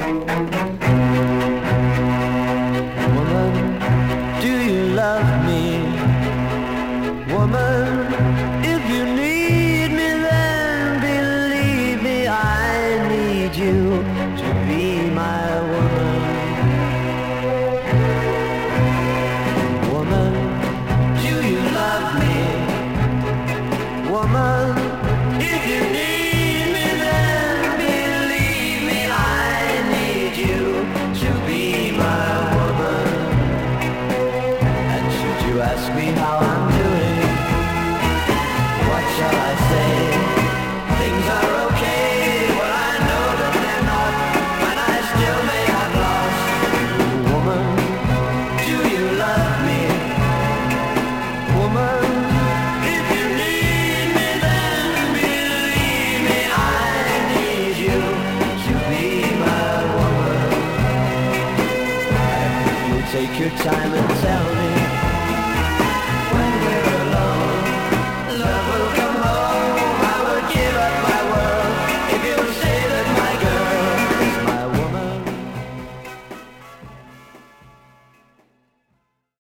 Woman, do you love me? Woman, if you need me, then believe me, I need you to be my woman. Woman, do you love me? Woman, if you need me, then believe me, I need you to be my woman. And should you ask me how I'm doing, what shall I say? Things are okay, well I know that they're not, and I still may have lost. Woman, do you love me? Woman, if you need me, then believe me, I need you to be my woman. And if you take your time and tell me